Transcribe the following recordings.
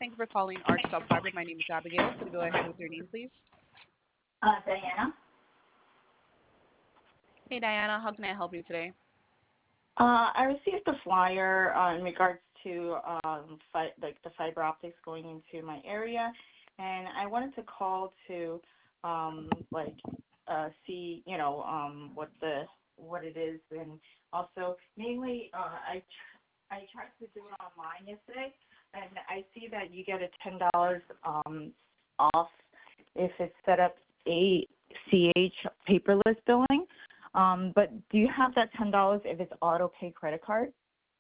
Thank you for calling Art Stop Harbor. My name is Abigail. Could you go ahead with your name, please? Diana. Hey, Diana, how can I help you today? I received a flyer in regards to like the fiber optics going into my area, and I wanted to call to like see what it is, and also mainly I tried to do it online yesterday, and I see that you get a $10 off if it's set up ACH paperless billing. But do you have that $10 if it's auto pay credit card?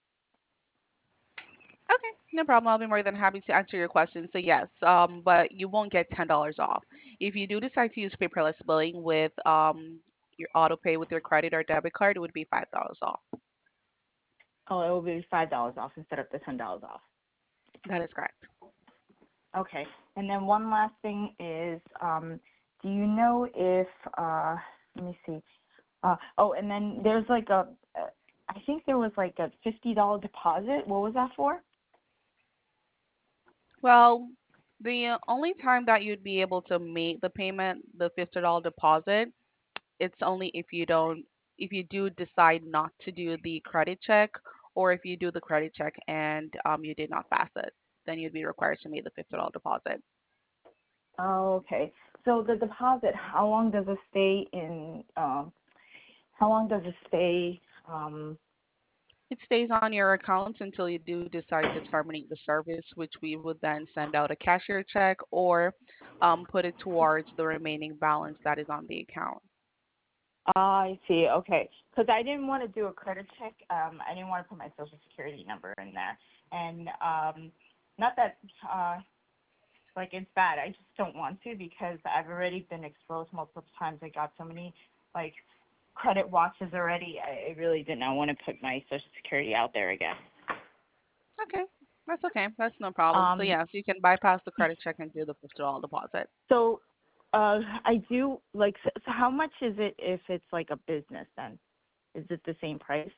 Okay, no problem. I'll be more than happy to answer your question. So yes, but you won't get $10 off. If you do decide to use paperless billing with your auto pay with your credit or debit card, it would be $5 off. Oh, it will be $5 off instead of the $10 off. That is correct. Okay. And then one last thing is, do you know if let me see. And then there's like I think there was like a $50 deposit. What was that for? Well, the only time that you'd be able to make the payment, the $50 deposit, it's only if you do decide not to do the credit check, or if you do the credit check and you did not pass it, then you'd be required to make the $50 deposit. Oh, okay. So the deposit, how long does it stay in? How long does it stay? It stays on your account until you do decide to terminate the service, which we would then send out a cashier check or put it towards the remaining balance that is on the account. I see. Okay. Because I didn't want to do a credit check. I didn't want to put my social security number in there, and not that like it's bad. I just don't want to because I've already been exposed multiple times. I got so many like credit watches already. I really did not want to put my social security out there again. Okay, that's okay. That's no problem. So Um, yes, you can bypass the credit check and do the $50 deposit. so I do like. So how much is it if it's like a business? Then is it the same price?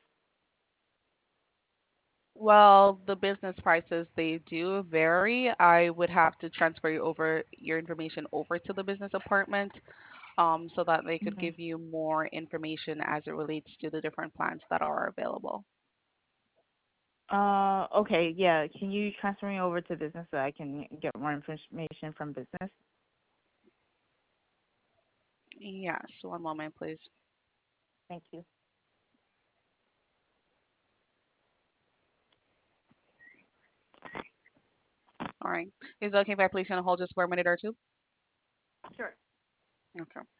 Well, the business prices, they do vary. I would have to transfer your information over to the business apartment, so that they could Hmm. give you more information as it relates to the different plans that are available. Okay, yeah. Can you transfer me over to business so I can get more information from business? Yes, one moment, please. Thank you. All right. Is it okay if I place you on hold just for a minute or two? Sure. Okay.